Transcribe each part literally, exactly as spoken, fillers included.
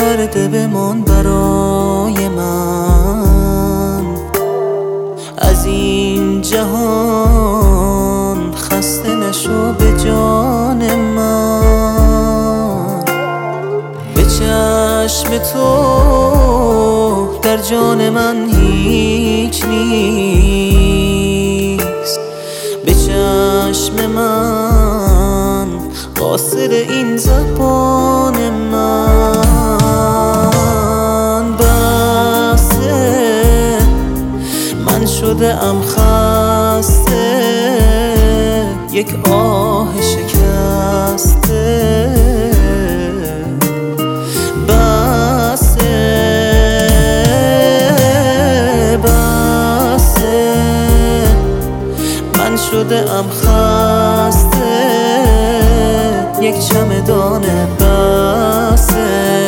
کرده بمان برای من. از این جهان خسته نشو به جان من. به چشم تو در جان من هیچ نیست، به چشم من قاصر این زبان من. بسه من شده ام خسته، یک آه شکسته. بسه بسه من شده ام خسته، یک چمدان بسه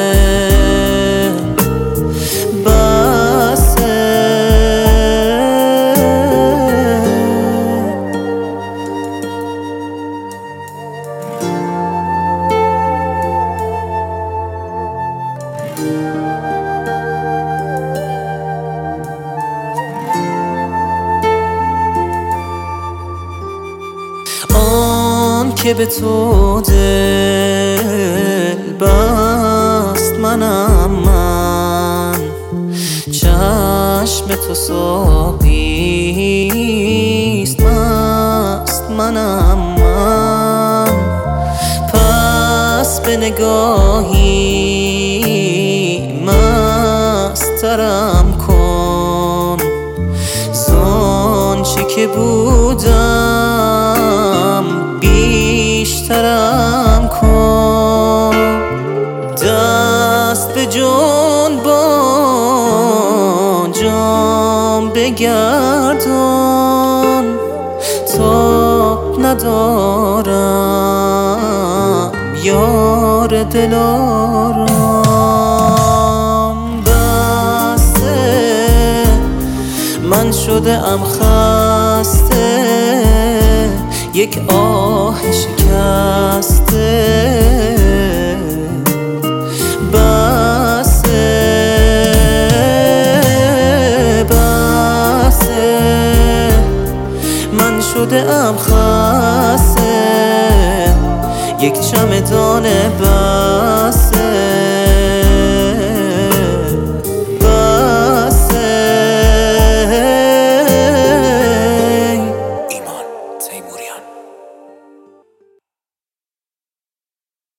بسه. آن که به تو دل بست منم من، چشم تو ساقیست مست منم من. پس به نگاهی مسترم کن، زآنچه که بودم بیشترم کن. دست به جنبان جام بگردان، تاب ندارم یار دلارام. بسته من شده ام خسته، یک آه شکسته. بسه بسه من شده ام خسته، یک چمدان بسه.